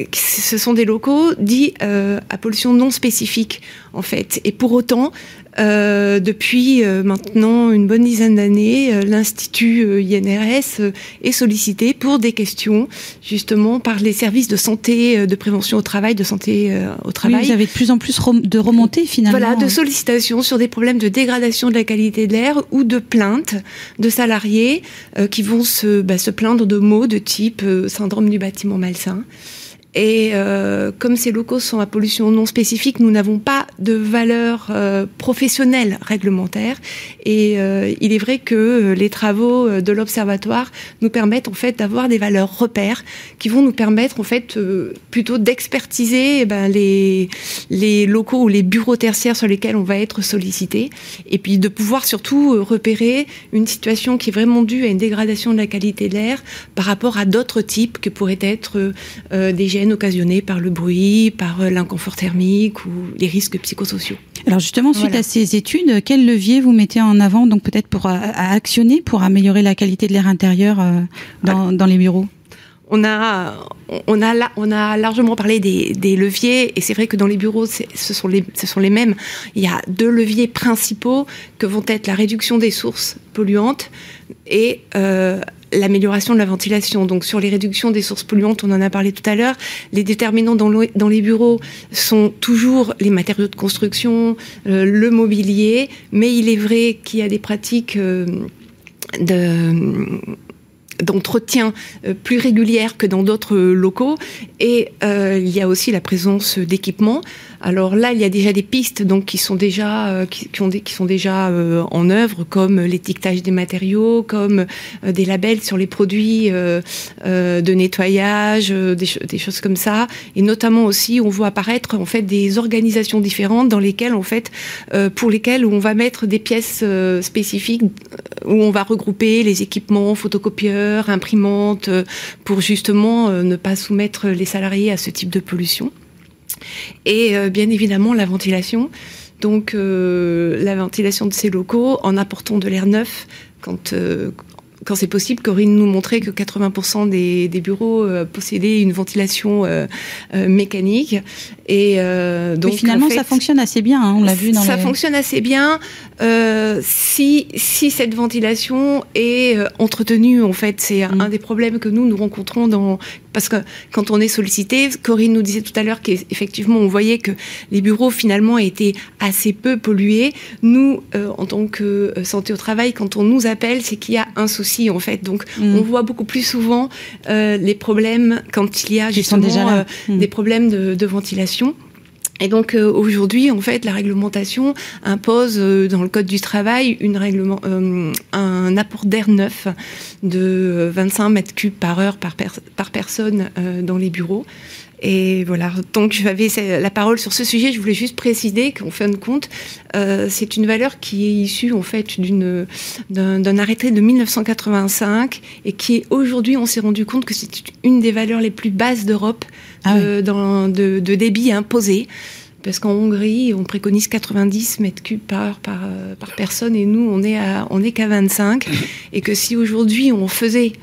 ce sont des locaux dits euh, à pollution non spécifique en fait. Et pour autant, euh, depuis euh, maintenant une bonne dizaine d'années, euh, l'Institut euh, I N R S euh, est sollicité pour des questions justement par les services de santé, euh, de prévention au travail, de santé euh, au travail. Oui, vous avez de plus en plus rom- de remontées finalement. Voilà, de sollicitations sur des problèmes de dégradation de la qualité de l'air ou de plaintes de salariés euh, qui vont se, bah, se plaindre de maux de type euh, syndrome du bâtiment malsain. Et euh, comme ces locaux sont à pollution non spécifique, nous n'avons pas de valeur euh, professionnelle réglementaire. Et euh, il est vrai que les travaux de l'observatoire nous permettent en fait d'avoir des valeurs repères qui vont nous permettre en fait euh, plutôt d'expertiser eh ben, les les locaux ou les bureaux tertiaires sur lesquels on va être sollicité, et puis de pouvoir surtout repérer une situation qui est vraiment due à une dégradation de la qualité de l'air par rapport à d'autres types que pourraient être euh, des gènes occasionnés par le bruit, par l'inconfort thermique ou les risques psychosociaux. Alors justement, suite voilà. à ces études, quel levier vous mettez en avant donc peut-être pour à, à actionner pour améliorer la qualité de l'air intérieur euh, dans, ah. dans les bureaux? On a, on a, on a largement parlé des, des leviers, et c'est vrai que dans les bureaux, c'est, ce sont les, ce sont les mêmes. Il y a deux leviers principaux que vont être la réduction des sources polluantes et euh, l'amélioration de la ventilation. Donc sur les réductions des sources polluantes, on en a parlé tout à l'heure. Les déterminants dans, le, dans les bureaux sont toujours les matériaux de construction, euh, le mobilier, mais il est vrai qu'il y a des pratiques euh, de d'entretien euh, plus régulière que dans d'autres locaux, et euh, il y a aussi la présence d'équipements. Alors là, il y a déjà des pistes donc qui sont déjà euh, qui, qui, ont des, qui sont déjà euh, en œuvre, comme l'étiquetage des matériaux, comme euh, des labels sur les produits euh, euh, de nettoyage, euh, des, des choses comme ça. Et notamment aussi, on voit apparaître en fait des organisations différentes dans lesquelles en fait euh, pour lesquelles on va mettre des pièces euh, spécifiques où on va regrouper les équipements, photocopieurs, imprimantes, euh, pour justement euh, ne pas soumettre les salariés à ce type de pollution. Et euh, bien évidemment la ventilation, donc euh, la ventilation de ces locaux en apportant de l'air neuf quand euh, quand c'est possible. Corinne nous montrait que quatre-vingts pour cent des, des bureaux euh, possédaient une ventilation euh, euh, mécanique. Et euh, donc oui, finalement, en fait, ça fonctionne assez bien. Hein, on l'a vu dans ça les... fonctionne assez bien euh, si si cette ventilation est euh, entretenue. En fait, c'est mmh. un des problèmes que nous nous rencontrons dans parce que quand on est sollicité, Corinne nous disait tout à l'heure qu'effectivement on voyait que les bureaux finalement étaient assez peu pollués. Nous, euh, en tant que santé au travail, quand on nous appelle, c'est qu'il y a un souci en fait. Donc mmh. on voit beaucoup plus souvent euh, les problèmes quand il y a justement euh, mmh. des problèmes de, de ventilation. Et donc euh, aujourd'hui, en fait, la réglementation impose euh, dans le code du travail une règlement, euh, un apport d'air neuf de vingt-cinq mètres cubes par heure par, per, par personne euh, dans les bureaux. Et voilà, donc j'avais la parole sur ce sujet. Je voulais juste préciser qu'en fin de compte, euh, c'est une valeur qui est issue en fait d'une, d'un, d'un arrêté de mille neuf cent quatre-vingt-cinq et qui est aujourd'hui, on s'est rendu compte que c'est une des valeurs les plus basses d'Europe ah oui. euh, dans, de, de débit imposé. Parce qu'en Hongrie, on préconise quatre-vingt-dix mètres cubes par heure par, euh, par personne et nous, on est à, on est qu'à vingt-cinq. Et que si aujourd'hui on faisait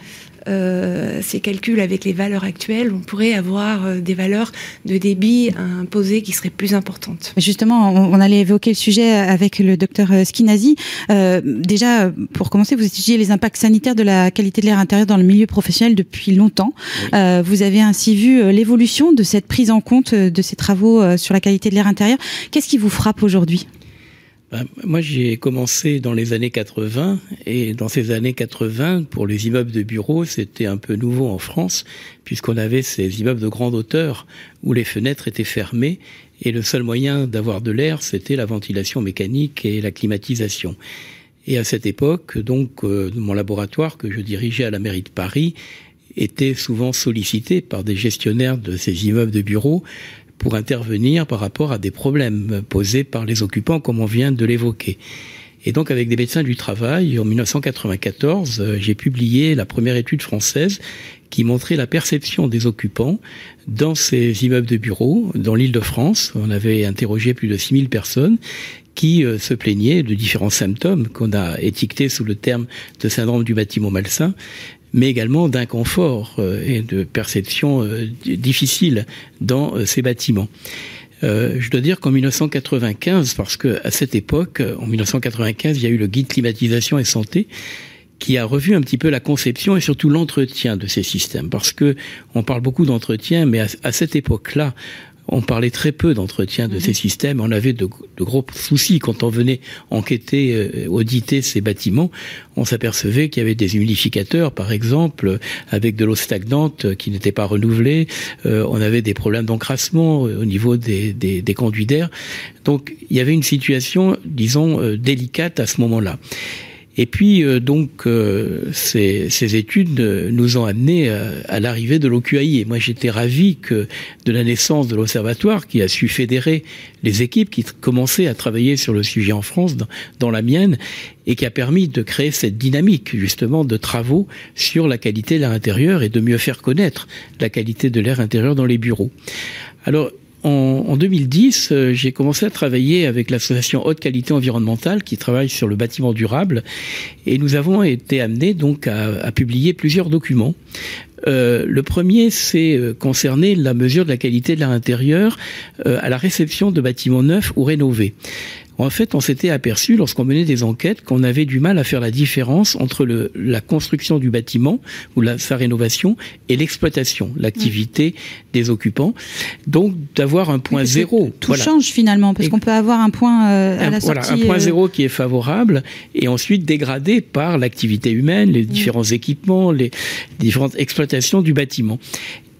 Euh, ces calculs avec les valeurs actuelles, on pourrait avoir euh, des valeurs de débit imposées qui seraient plus importantes. Justement, on, on allait évoquer le sujet avec le docteur Schinazi. Euh, déjà, pour commencer, vous étudiez les impacts sanitaires de la qualité de l'air intérieur dans le milieu professionnel depuis longtemps. Oui. Euh, vous avez ainsi vu l'évolution de cette prise en compte de ces travaux sur la qualité de l'air intérieur. Qu'est-ce qui vous frappe aujourd'hui ? Ben, moi, j'ai commencé dans les années quatre-vingts, et dans ces années quatre-vingts, pour les immeubles de bureaux, c'était un peu nouveau en France, puisqu'on avait ces immeubles de grande hauteur où les fenêtres étaient fermées, et le seul moyen d'avoir de l'air, c'était la ventilation mécanique et la climatisation. Et à cette époque, donc, euh, mon laboratoire que je dirigeais à la mairie de Paris était souvent sollicité par des gestionnaires de ces immeubles de bureaux pour intervenir par rapport à des problèmes posés par les occupants, comme on vient de l'évoquer. Et donc, avec des médecins du travail, en mille neuf cent quatre-vingt-quatorze, j'ai publié la première étude française qui montrait la perception des occupants dans ces immeubles de bureaux, dans l'Île-de-France. On avait interrogé plus de six mille personnes qui euh, se plaignaient de différents symptômes qu'on a étiquetés sous le terme de syndrome du bâtiment malsain, mais également d'inconfort euh, et de perception euh, difficile dans euh, ces bâtiments. Euh, je dois dire qu'en mille neuf cent quatre-vingt-quinze, parce que à cette époque, en mille neuf cent quatre-vingt-quinze, il y a eu le guide climatisation et santé qui a revu un petit peu la conception et surtout l'entretien de ces systèmes, parce que on parle beaucoup d'entretien, mais à, à cette époque-là, on parlait très peu d'entretien de mmh. ces systèmes. On avait de, de gros soucis quand on venait enquêter, euh, auditer ces bâtiments. On s'apercevait qu'il y avait des humidificateurs, par exemple, avec de l'eau stagnante qui n'était pas renouvelée. Euh, on avait des problèmes d'encrassement au niveau des, des, des conduits d'air. Donc, il y avait une situation, disons, euh, délicate à ce moment-là. Et puis, euh, donc, euh, ces, ces études nous ont amenés à, à l'arrivée de l'O Q A I. Et moi, j'étais ravi que de la naissance de l'Observatoire, qui a su fédérer les équipes qui commençaient à travailler sur le sujet en France, dans, dans la mienne, et qui a permis de créer cette dynamique, justement, de travaux sur la qualité de l'air intérieur et de mieux faire connaître la qualité de l'air intérieur dans les bureaux. Alors, En, en deux mille dix, euh, j'ai commencé à travailler avec l'association Haute Qualité Environnementale qui travaille sur le bâtiment durable, et nous avons été amenés donc à, à publier plusieurs documents. Euh, le premier, c'est euh, concerné la mesure de la qualité de l'air intérieur euh, à la réception de bâtiments neufs ou rénovés. En fait, on s'était aperçu, lorsqu'on menait des enquêtes, qu'on avait du mal à faire la différence entre le, la construction du bâtiment ou la, sa rénovation et l'exploitation, l'activité mmh. des occupants. Donc, d'avoir un point zéro. Tout voilà. change finalement, parce et qu'on peut avoir un point euh, à la voilà, sortie. Un point euh... zéro qui est favorable et ensuite dégradé par l'activité humaine, les mmh. différents équipements, les différentes exploitations du bâtiment.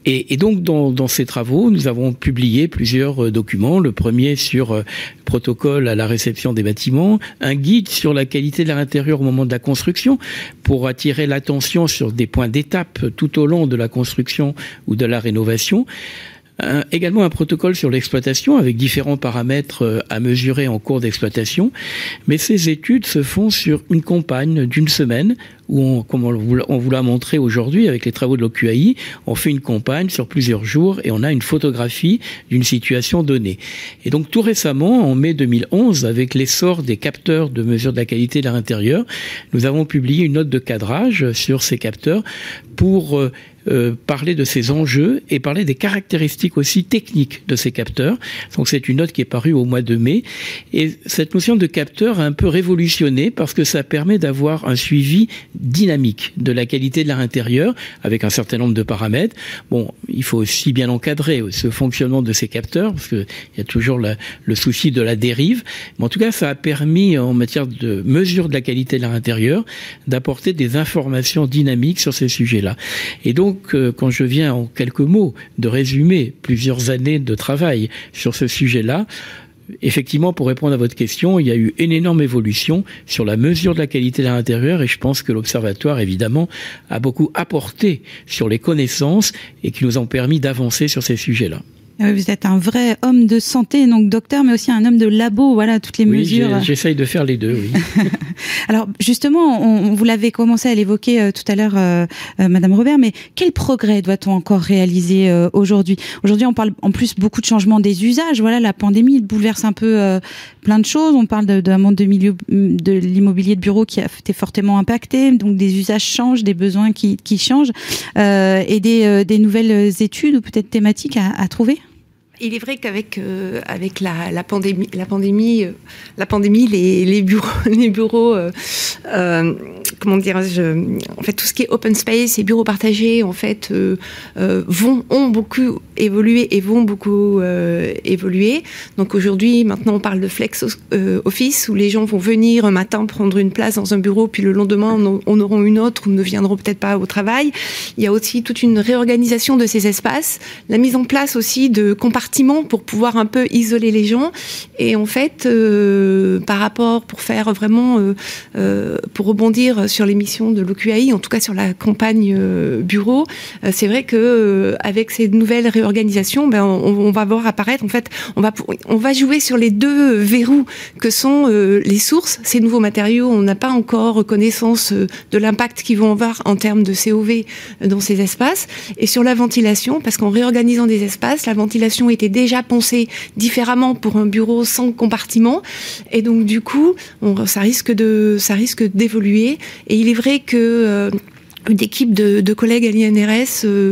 Et, et donc, dans, dans ces travaux, nous avons publié plusieurs documents. Le premier sur euh, protocole à la réception des bâtiments, un guide sur la qualité de l'air intérieur au moment de la construction, pour attirer l'attention sur des points d'étape tout au long de la construction ou de la rénovation. Un, également un protocole sur l'exploitation avec différents paramètres à mesurer en cours d'exploitation. Mais ces études se font sur une campagne d'une semaine où, on, comme on vous, on vous l'a montré aujourd'hui avec les travaux de l'O Q A I, on fait une campagne sur plusieurs jours et on a une photographie d'une situation donnée. Et donc tout récemment, en mai deux mille onze, avec l'essor des capteurs de mesure de la qualité de l'air intérieur, nous avons publié une note de cadrage sur ces capteurs pour euh, Euh, parler de ces enjeux et parler des caractéristiques aussi techniques de ces capteurs. Donc c'est une note qui est parue au mois de mai. Et cette notion de capteur a un peu révolutionné parce que ça permet d'avoir un suivi dynamique de la qualité de l'air intérieur avec un certain nombre de paramètres. Bon, il faut aussi bien encadrer ce fonctionnement de ces capteurs parce qu'il y a toujours la, le souci de la dérive. Mais en tout cas, ça a permis en matière de mesure de la qualité de l'air intérieur d'apporter des informations dynamiques sur ces sujets-là. Et donc, Donc, quand je viens en quelques mots de résumer plusieurs années de travail sur ce sujet-là, effectivement, pour répondre à votre question, il y a eu une énorme évolution sur la mesure de la qualité de l'air intérieur et je pense que l'Observatoire, évidemment, a beaucoup apporté sur les connaissances et qui nous ont permis d'avancer sur ces sujets-là. Vous êtes un vrai homme de santé, donc docteur, mais aussi un homme de labo, voilà, toutes les oui, mesures. Oui, j'essaye de faire les deux, oui. Alors, justement, on, vous l'avez commencé à l'évoquer euh, tout à l'heure, euh, euh, Madame Robert, mais quel progrès doit-on encore réaliser euh, aujourd'hui ? Aujourd'hui, on parle en plus beaucoup de changements des usages. Voilà, la pandémie bouleverse un peu euh, plein de choses. On parle de, d'un monde de, milieu, de l'immobilier de bureau qui a été fortement impacté, donc des usages changent, des besoins qui, qui changent, euh, et des, euh, des nouvelles études ou peut-être thématiques à, à trouver. Il est vrai qu'avec euh, avec la, la pandémie, la pandémie, euh, la pandémie, les, les bureaux, les bureaux, euh, euh, comment dirais-je, en fait tout ce qui est open space et bureaux partagés, en fait, euh, euh, vont ont beaucoup évolué et vont beaucoup euh, évoluer. Donc aujourd'hui, maintenant, on parle de flex euh, office où les gens vont venir un matin prendre une place dans un bureau, puis le lendemain, on, on aura une autre ou ne viendront peut-être pas au travail. Il y a aussi toute une réorganisation de ces espaces, la mise en place aussi de compartiments pour pouvoir un peu isoler les gens et en fait euh, par rapport pour faire vraiment euh, euh, pour rebondir sur l'émission de l'O Q A I, en tout cas sur la campagne euh, bureau, euh, c'est vrai que euh, avec ces nouvelles réorganisations, ben on, on va voir apparaître en fait on va on va jouer sur les deux verrous que sont euh, les sources, ces nouveaux matériaux, on n'a pas encore connaissance euh, de l'impact qu'ils vont avoir en termes de C O V dans ces espaces, et sur la ventilation, parce qu'en réorganisant des espaces, la ventilation était déjà pensée différemment pour un bureau sans compartiment, et donc du coup on, ça risque de ça risque d'évoluer. Et il est vrai que euh, une équipe de, de collègues à l'I N R S euh,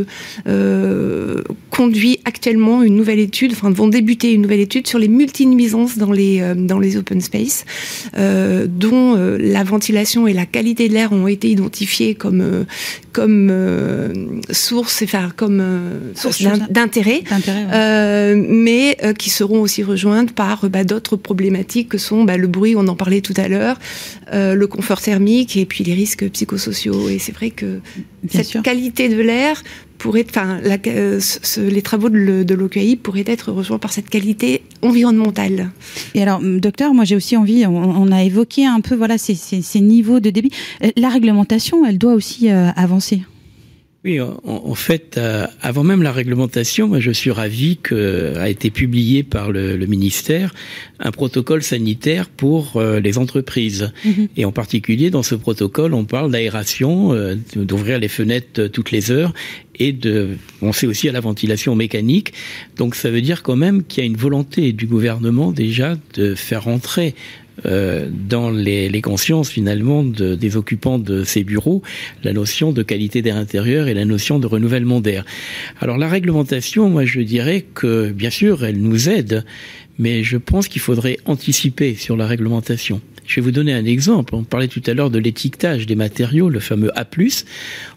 euh, conduit actuellement une nouvelle étude, enfin vont débuter une nouvelle étude sur les multinuisances dans les euh, dans les open space, euh, dont euh, la ventilation et la qualité de l'air ont été identifiées comme euh, comme euh, source, enfin comme euh, source d'intérêt, d'intérêt ouais. euh, mais euh, qui seront aussi rejointes par bah, d'autres problématiques que sont bah, le bruit, on en parlait tout à l'heure, euh, le confort thermique et puis les risques psychosociaux. Et c'est vrai que Bien cette sûr. qualité de l'air pourrait, enfin, la, euh, ce, les travaux de, de l'O Q A I pourraient être rejoints par cette qualité environnementale. Et alors, docteur, moi j'ai aussi envie, on, on a évoqué un peu, voilà, ces, ces, ces niveaux de débit. La réglementation, elle doit aussi euh, avancer. Oui, en, en fait, euh, avant même la réglementation, moi, je suis ravi qu'a été publié par le, le ministère un protocole sanitaire pour euh, les entreprises. Mm-hmm. Et en particulier, dans ce protocole, on parle d'aération, euh, d'ouvrir les fenêtres toutes les heures et de penser aussi à la ventilation mécanique. Donc ça veut dire quand même qu'il y a une volonté du gouvernement déjà de faire rentrer Euh, dans les, les consciences finalement de, des occupants de ces bureaux, la notion de qualité d'air intérieur et la notion de renouvellement d'air. Alors la réglementation, moi je dirais que bien sûr elle nous aide, mais je pense qu'il faudrait anticiper sur la réglementation. Je vais vous donner un exemple. On parlait tout à l'heure de l'étiquetage des matériaux, le fameux A plus.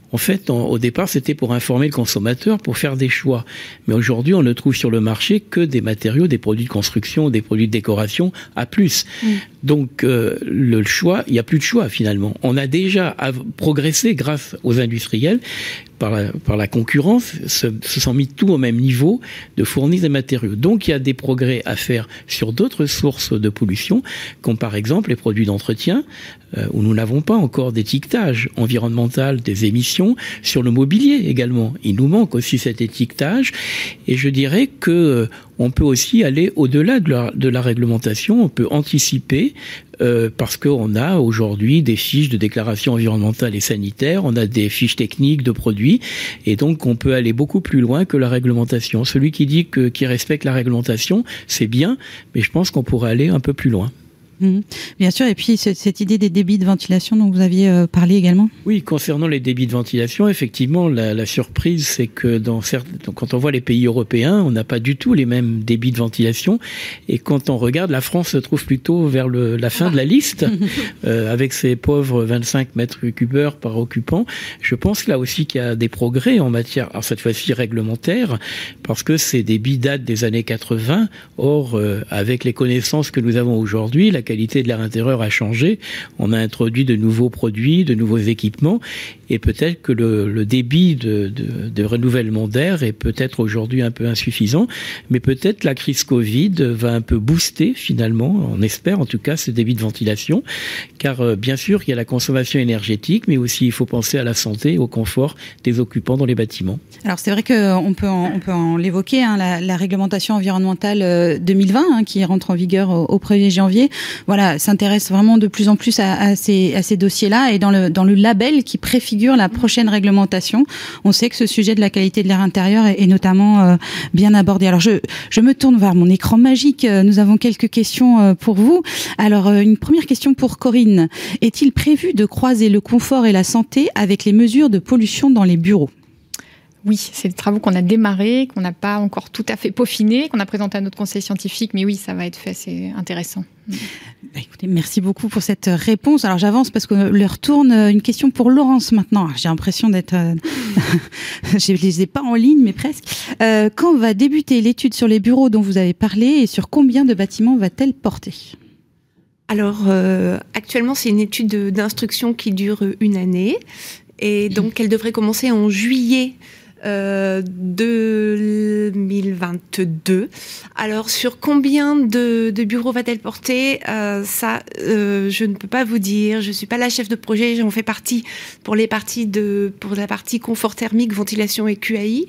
En fait, en, au départ, c'était pour informer le consommateur, pour faire des choix. Mais aujourd'hui, on ne trouve sur le marché que des matériaux, des produits de construction, des produits de décoration à plus. Mmh. Donc, euh, le choix, il n'y a plus de choix finalement. On a déjà progressé grâce aux industriels. Par la, par la concurrence, se, se sont mis tout au même niveau de fournir des matériaux. Donc, il y a des progrès à faire sur d'autres sources de pollution, comme par exemple les produits d'entretien, euh, où nous n'avons pas encore d'étiquetage environnemental des émissions, sur le mobilier également. Il nous manque aussi cet étiquetage, et je dirais que euh, on peut aussi aller au-delà de la, de la réglementation, on peut anticiper, euh, parce qu'on a aujourd'hui des fiches de déclaration environnementale et sanitaire, on a des fiches techniques de produits, et donc on peut aller beaucoup plus loin que la réglementation. Celui qui dit que qui respecte la réglementation, c'est bien, mais je pense qu'on pourrait aller un peu plus loin. Mmh. Bien sûr, et puis cette idée des débits de ventilation dont vous aviez euh, parlé également. Oui, concernant les débits de ventilation, effectivement, la, la surprise, c'est que dans certains, quand on voit les pays européens, on n'a pas du tout les mêmes débits de ventilation, et quand on regarde, la France se trouve plutôt vers le, la fin ah. de la liste, euh, avec ses pauvres vingt-cinq mètres cubes heure par occupant. Je pense là aussi qu'il y a des progrès en matière, alors cette fois-ci réglementaire, parce que ces débits datent des années quatre-vingts. Or, euh, avec les connaissances que nous avons aujourd'hui, la qualité de l'air intérieur a changé. On a introduit de nouveaux produits, de nouveaux équipements, et peut-être que le, le débit de, de, de renouvellement d'air est peut-être aujourd'hui un peu insuffisant, mais peut-être la crise Covid va un peu booster finalement, on espère en tout cas, ce débit de ventilation, car euh, bien sûr il y a la consommation énergétique, mais aussi il faut penser à la santé et au confort des occupants dans les bâtiments. Alors c'est vrai qu'on peut en, on peut en l'évoquer, hein, la, la réglementation environnementale euh, deux mille vingt, hein, qui rentre en vigueur au, au premier janvier, voilà, s'intéresse vraiment de plus en plus à, à ces, à ces dossiers-là, et dans le, dans le label qui préfigure la prochaine réglementation, on sait que ce sujet de la qualité de l'air intérieur est, est notamment euh, bien abordé. Alors je, je me tourne vers mon écran magique. Nous avons quelques questions euh, pour vous. Alors euh, une première question pour Corinne. Est-il prévu de croiser le confort et la santé avec les mesures de pollution dans les bureaux ? Oui, c'est des travaux qu'on a démarrés, qu'on n'a pas encore tout à fait peaufinés, qu'on a présenté à notre conseil scientifique, mais oui, ça va être fait, c'est intéressant. Bah écoutez, merci beaucoup pour cette réponse. Alors j'avance parce que leur tourne une question pour Laurence maintenant. J'ai l'impression d'être... Euh... je ne les ai pas en ligne, mais presque. Euh, quand va débuter l'étude sur les bureaux dont vous avez parlé, et sur combien de bâtiments va-t-elle porter ? Alors, euh, actuellement, c'est une étude de, d'instruction qui dure une année, et donc elle devrait commencer en juillet Euh, deux mille vingt-deux. Alors, sur combien de, de bureaux va-t-elle porter ? euh, Ça, euh, je ne peux pas vous dire. Je suis pas la chef de projet. J'en fais partie pour les parties de, pour la partie confort thermique, ventilation et Q A I.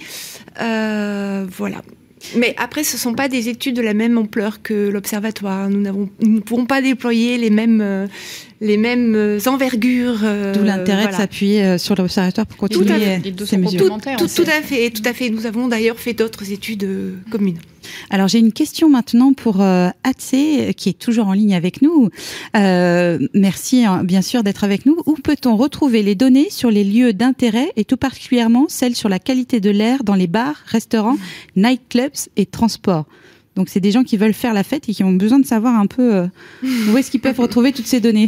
Euh, voilà. Mais après, ce ne sont pas des études de la même ampleur que l'Observatoire. Nous, n'avons, nous ne pourrons pas déployer les mêmes, euh, les mêmes envergures. Euh, D'où l'intérêt voilà. de s'appuyer sur l'Observatoire pour continuer tout à fait. Les deux ces mesures. Tout, tout, tout à fait, tout à fait. Nous avons d'ailleurs fait d'autres études euh, communes. Alors j'ai une question maintenant pour euh, Atsé, qui est toujours en ligne avec nous. Euh, merci hein, bien sûr d'être avec nous. Où peut-on retrouver les données sur les lieux d'intérêt, et tout particulièrement celles sur la qualité de l'air dans les bars, restaurants, nightclubs et transports ? Donc c'est des gens qui veulent faire la fête et qui ont besoin de savoir un peu euh, où est-ce qu'ils peuvent retrouver toutes ces données.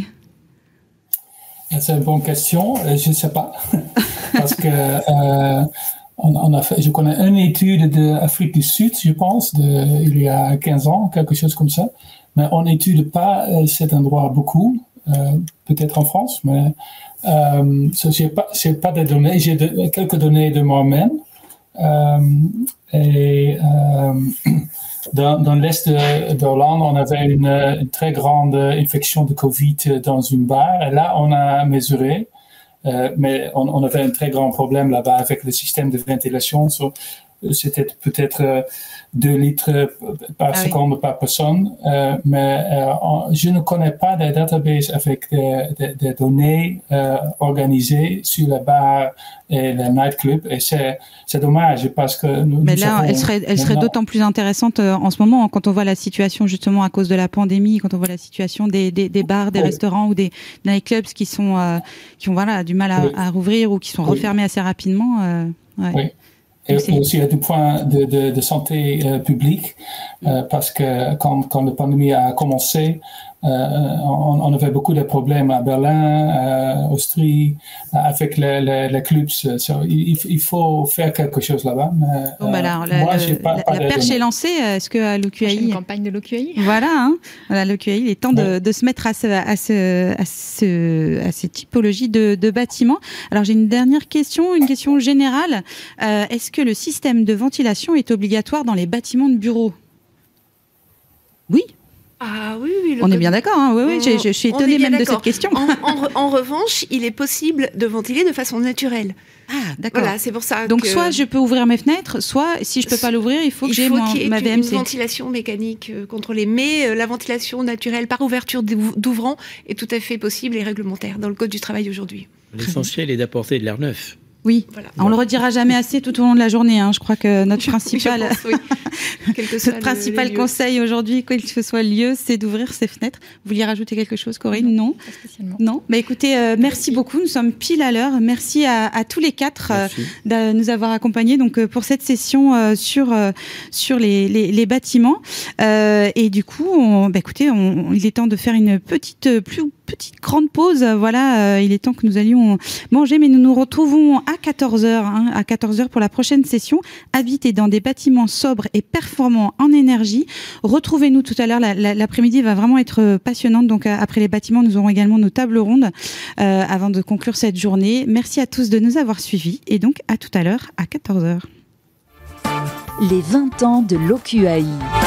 C'est une bonne question. Je ne sais pas. Parce que euh, on, on a fait, je connais une étude d'Afrique du Sud, je pense, de, il y a quinze ans, quelque chose comme ça. Mais on n'étude pas euh, cet endroit beaucoup, euh, peut-être en France, mais euh, je n'ai pas, j'ai pas de données. J'ai de, quelques données de moi-même. Euh, et euh, dans, dans l'est de, de Hollande, on avait une, une très grande infection de Covid dans une bar. Et là, on a mesuré, euh, mais on, on avait un très grand problème là-bas avec le système de ventilation. So, c'était peut-être euh, deux litres par ah seconde oui. par personne. Euh, mais euh, on, je ne connais pas des databases avec des, des, des données euh, organisées sur les bars et les nightclubs. Et c'est, c'est dommage parce que nous, mais nous là, savons, elle serait, elle serait d'autant plus intéressante euh, en ce moment, quand on voit la situation justement à cause de la pandémie, quand on voit la situation des, des, des bars, des oui. restaurants ou des nightclubs qui sont, euh, qui ont voilà, du mal à, oui. à rouvrir ou qui sont oui. refermés assez rapidement. Euh, ouais. Oui. Et aussi du point de, de, de santé euh, publique, euh, parce que quand, quand la pandémie a commencé, on, on avait beaucoup de problèmes à Berlin, euh, Austrie, avec les, les, les clubs. So, il, il faut faire quelque chose là-bas. Mais, bon, bah alors, euh, moi, la, j'ai pas, la, pas la perche est lancée. Est-ce que à l'O Q A I, une campagne de l'O Q A I. Voilà, hein, voilà l'O Q A I, il est temps de, ouais. de se mettre à ce, à ce, à ce, à ces typologies de, de bâtiments. Alors j'ai une dernière question, une question générale. Euh, est-ce que le système de ventilation est obligatoire dans les bâtiments de bureaux ? Oui. Ah oui, oui. On est bien d'accord, hein, oui, oui, je, je suis étonnée même de cette question. En, en, en revanche, il est possible de ventiler de façon naturelle. Ah, d'accord. Voilà, c'est pour ça. Donc que... soit je peux ouvrir mes fenêtres, soit si je peux pas l'ouvrir, il faut que j'ai mon, ma V M C. Une ventilation mécanique euh, contrôlée, mais euh, la ventilation naturelle par ouverture d'ouvrant est tout à fait possible et réglementaire dans le Code du travail aujourd'hui. L'essentiel est d'apporter de l'air neuf. Oui, voilà. On le redira jamais assez tout au long de la journée. Hein. Je crois que notre principal, pense, oui. notre principal le, conseil aujourd'hui, quel que soit le lieu, c'est d'ouvrir ses fenêtres. Vous vouliez rajouter quelque chose, Corinne ? Non, pas spécialement. Non. Bah écoutez, euh, merci, merci beaucoup. Nous sommes pile à l'heure. Merci à, à tous les quatre euh, de nous avoir accompagnés donc euh, pour cette session euh, sur euh, sur les, les, les bâtiments. Euh, et du coup, on, bah écoutez, on, on, il est temps de faire une petite plus petite grande pause. Voilà, euh, il est temps que nous allions manger, mais nous nous retrouvons à quatorze heures, hein, à quatorze heures pour la prochaine session. Habiter dans des bâtiments sobres et performants en énergie. Retrouvez-nous tout à l'heure. La, la, l'après-midi va vraiment être passionnante. Donc, après les bâtiments, nous aurons également nos tables rondes euh, avant de conclure cette journée. Merci à tous de nous avoir suivis et donc à tout à l'heure à quatorze heures. Les vingt ans de l'O Q A I.